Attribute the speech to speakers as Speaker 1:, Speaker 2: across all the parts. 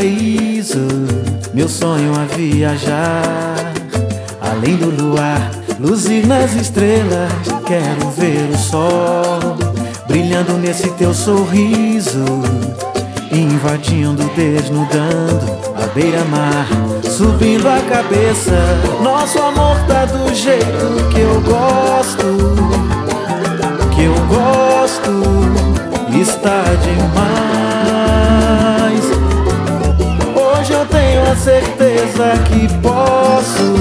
Speaker 1: paraíso, meu sonho é viajar além do luar, luzir nas estrelas. Quero ver o sol brilhando nesse teu sorriso, invadindo, desnudando a beira-mar, subindo a cabeça. Nosso amor tá do jeito que eu gosto, que eu gosto. Está demais. Hoje eu tenho a certeza que posso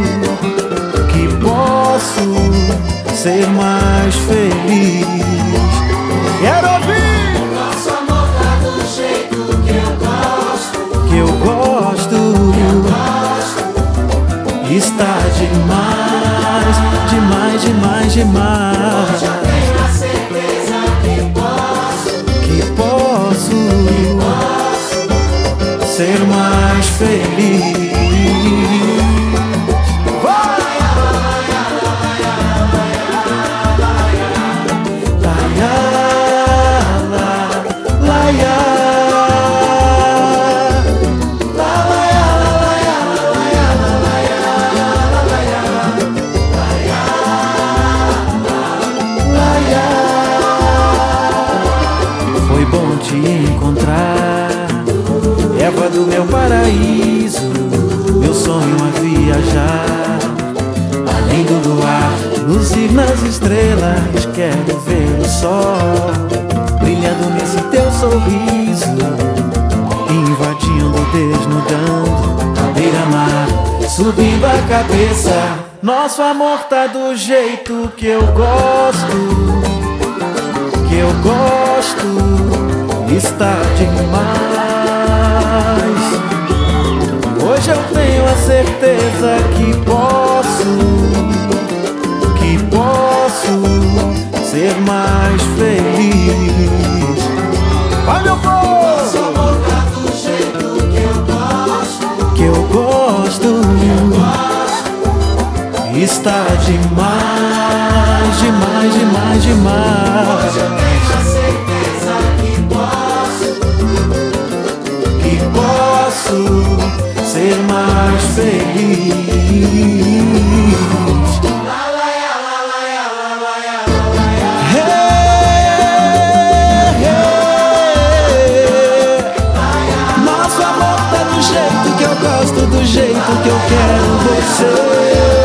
Speaker 1: ser mais feliz. Quero ouvir!
Speaker 2: Nosso amor tá do jeito que eu gosto,
Speaker 1: que eu gosto. Está demais, demais, demais, demais.
Speaker 2: hoje eu tenho a certeza que posso
Speaker 1: ser mais feliz. Foi bom te encontrar, Eva do meu paraíso. Meu sonho é viajar além do luar, luzir nas estrelas. Quero ver o sol brilhando nesse teu sorriso, invadindo, desnudando a beira-mar, subindo a cabeça. Nosso amor tá do jeito que eu gosto, que eu gosto. Está demais. Hoje eu tenho a certeza que posso ser mais feliz. Vai, meu povo!
Speaker 2: Nosso amor tá do jeito
Speaker 1: que eu gosto. Está demais, demais, demais, demais.
Speaker 2: hoje eu tenho a certeza
Speaker 1: que posso ser mais feliz. Nosso amor tá do jeito que eu gosto, do jeito que eu quero você.